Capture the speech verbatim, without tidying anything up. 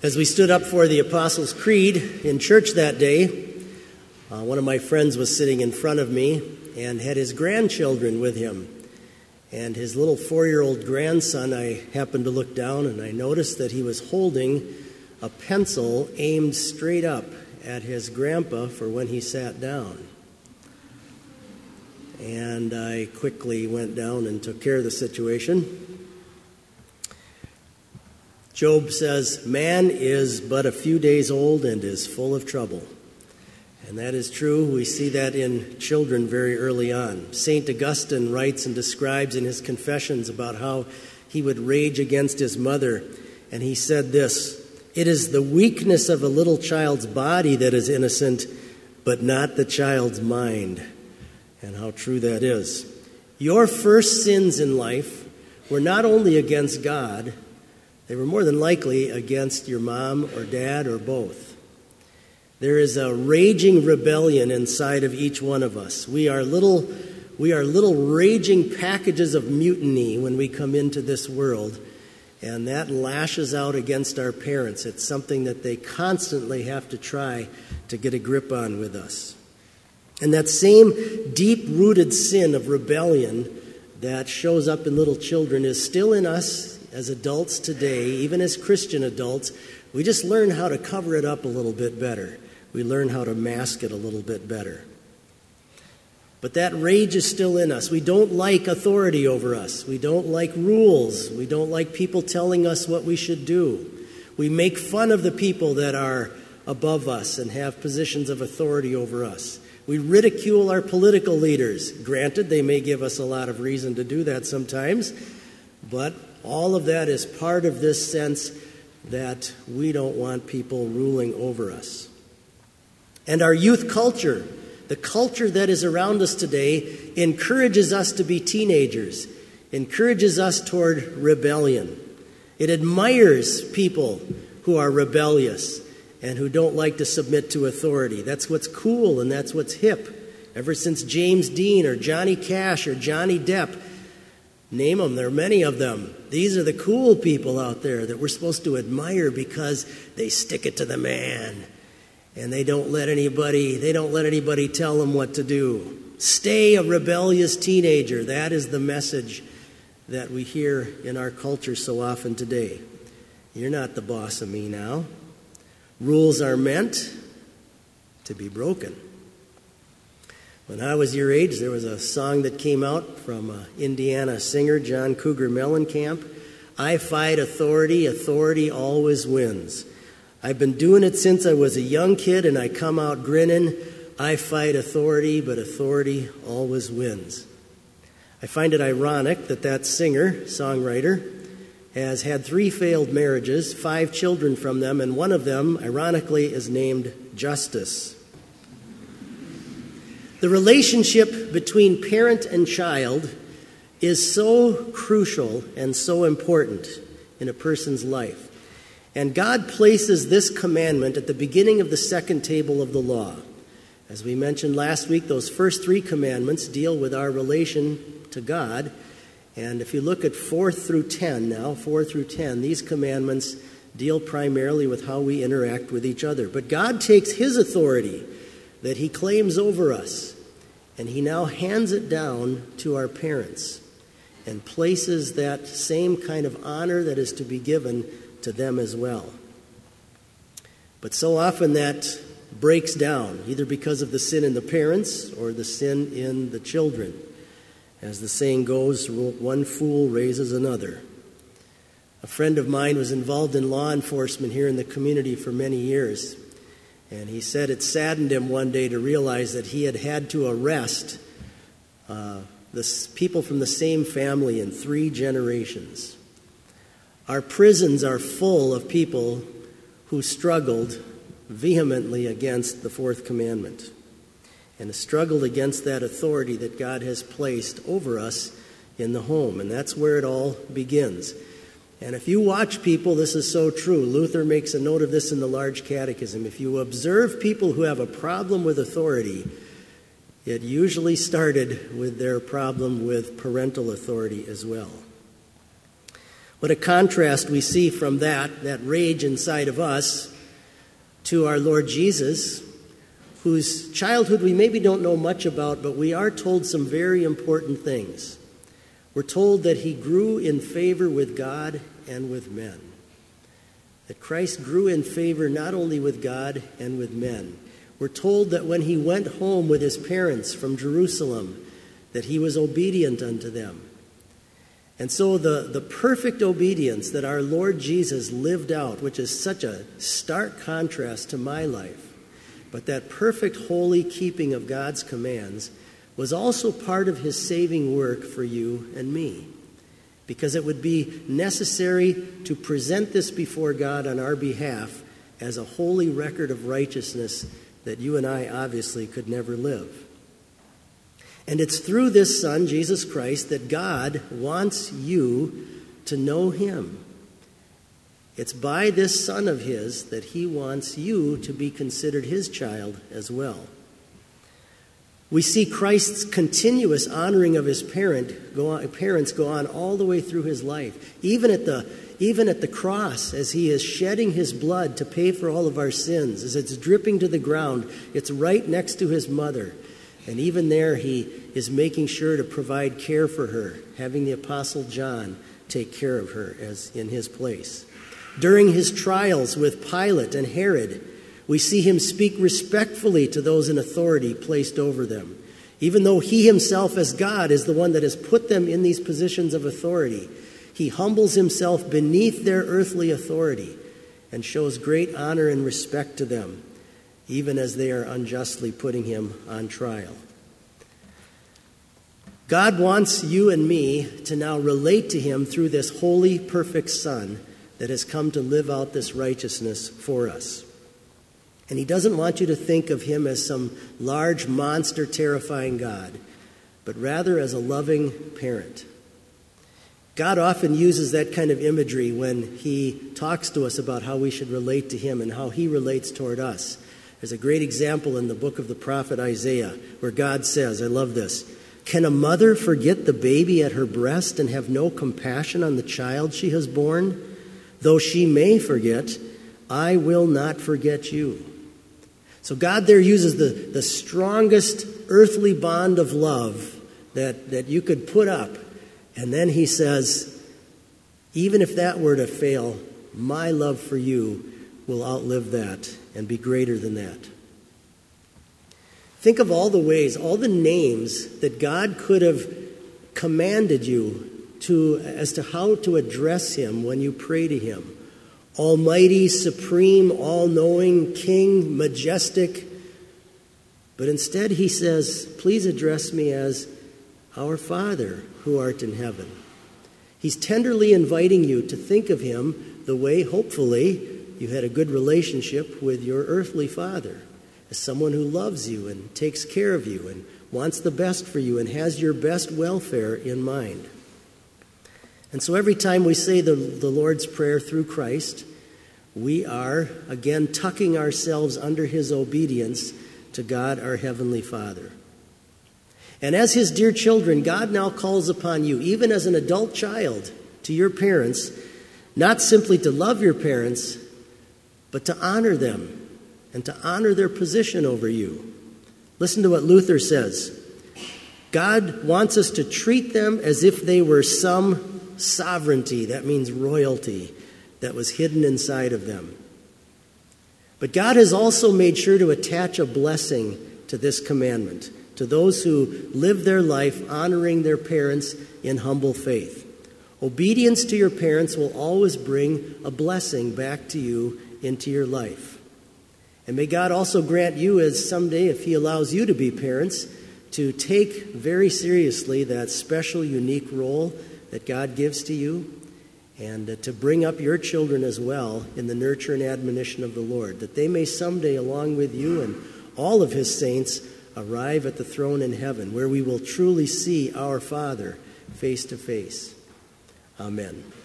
As we stood up for the Apostles' Creed in church that day, uh, one of my friends was sitting in front of me and had his grandchildren with him. And his little four-year-old grandson, I happened to look down and I noticed that he was holding a pencil aimed straight up at his grandpa for when he sat down. And I quickly went down and took care of the situation. Job says, "Man is but a few days old and is full of trouble." And that is true. We see that in children very early on. Saint Augustine writes and describes in his Confessions about how he would rage against his mother. And he said this, "It is the weakness of a little child's body that is innocent, but not the child's mind." And how true that is. Your first sins in life were not only against God, they were more than likely against your mom or dad or both. There is a raging rebellion inside of each one of us. We are little, we are little raging packages of mutiny when we come into this world, and that lashes out against our parents. It's something that they constantly have to try to get a grip on with us. And that same deep-rooted sin of rebellion that shows up in little children is still in us as adults today, even as Christian adults. We just learn how to cover it up a little bit better. We learn how to mask it a little bit better. But that rage is still in us. We don't like authority over us. We don't like rules. We don't like people telling us what we should do. We make fun of the people that are above us and have positions of authority over us. We ridicule our political leaders. Granted, they may give us a lot of reason to do that sometimes, but all of that is part of this sense that we don't want people ruling over us. And our youth culture, the culture that is around us today, encourages us to be teenagers, encourages us toward rebellion. It admires people who are rebellious and who don't like to submit to authority. That's what's cool and that's what's hip. Ever since James Dean or Johnny Cash or Johnny Depp, name them, there are many of them. These are the cool people out there that we're supposed to admire because they stick it to the man. And they don't let anybody, they don't let anybody tell them what to do. Stay a rebellious teenager. That is the message that we hear in our culture so often today. You're not the boss of me now. Rules are meant to be broken. When I was your age, there was a song that came out from an Indiana singer, John Cougar Mellencamp. "I fight authority, authority always wins. I've been doing it since I was a young kid and I come out grinning. I fight authority, but authority always wins." I find it ironic that that singer, songwriter, has had three failed marriages, five children from them, and one of them, ironically, is named Justice. The relationship between parent and child is so crucial and so important in a person's life. And God places this commandment at the beginning of the second table of the law. As we mentioned last week, those first three commandments deal with our relation to God. And if you look at four through ten now, four through ten, these commandments deal primarily with how we interact with each other. But God takes his authority that he claims over us, and he now hands it down to our parents and places that same kind of honor that is to be given to them as well. But so often that breaks down, either because of the sin in the parents or the sin in the children. As the saying goes, one fool raises another. A friend of mine was involved in law enforcement here in the community for many years. And he said it saddened him one day to realize that he had had to arrest uh, the people from the same family in three generations. Our prisons are full of people who struggled vehemently against the fourth commandment and struggled against that authority that God has placed over us in the home. And that's where it all begins. And if you watch people, this is so true. Luther makes a note of this in the Large Catechism. If you observe people who have a problem with authority, it usually started with their problem with parental authority as well. What a contrast we see from that, that rage inside of us, to our Lord Jesus, whose childhood we maybe don't know much about, but we are told some very important things. We're told that he grew in favor with God and with men. That Christ grew in favor not only with God and with men. We're told that when he went home with his parents from Jerusalem, that he was obedient unto them. And so the, the perfect obedience that our Lord Jesus lived out, which is such a stark contrast to my life, but that perfect holy keeping of God's commands was also part of his saving work for you and me, because it would be necessary to present this before God on our behalf as a holy record of righteousness that you and I obviously could never live. And it's through this Son, Jesus Christ, that God wants you to know him. It's by this Son of his that he wants you to be considered his child as well. We see Christ's continuous honoring of his parent go on, parents go on all the way through his life. Even at the even at the cross, as he is shedding his blood to pay for all of our sins, as it's dripping to the ground, it's right next to his mother. And even there, he is making sure to provide care for her, having the Apostle John take care of her as in his place. During his trials with Pilate and Herod, we see him speak respectfully to those in authority placed over them. Even though he himself as God is the one that has put them in these positions of authority, he humbles himself beneath their earthly authority and shows great honor and respect to them, even as they are unjustly putting him on trial. God wants you and me to now relate to him through this holy, perfect Son that has come to live out this righteousness for us. And he doesn't want you to think of him as some large, monster, terrifying God, but rather as a loving parent. God often uses that kind of imagery when he talks to us about how we should relate to him and how he relates toward us. There's a great example in the book of the prophet Isaiah where God says, I love this, "Can a mother forget the baby at her breast and have no compassion on the child she has borne? Though she may forget, I will not forget you." So God there uses the, the strongest earthly bond of love that, that you could put up. And then he says, even if that were to fail, my love for you will outlive that and be greater than that. Think of all the ways, all the names that God could have commanded you to as to how to address him when you pray to him. Almighty, supreme, all-knowing, king, majestic. But instead he says, please address me as our Father who art in heaven. He's tenderly inviting you to think of him the way, hopefully, you had a good relationship with your earthly father, as someone who loves you and takes care of you and wants the best for you and has your best welfare in mind. And so every time we say the, the Lord's Prayer through Christ, we are, again, tucking ourselves under his obedience to God, our Heavenly Father. And as his dear children, God now calls upon you, even as an adult child, to your parents, not simply to love your parents, but to honor them and to honor their position over you. Listen to what Luther says. God wants us to treat them as if they were some sovereignty, that means royalty, that was hidden inside of them. But God has also made sure to attach a blessing to this commandment, to those who live their life honoring their parents in humble faith. Obedience to your parents will always bring a blessing back to you into your life. And may God also grant you, as someday, if he allows you to be parents, to take very seriously that special, unique role that God gives to you, and to bring up your children as well in the nurture and admonition of the Lord, that they may someday, along with you and all of his saints, arrive at the throne in heaven, where we will truly see our Father face to face. Amen.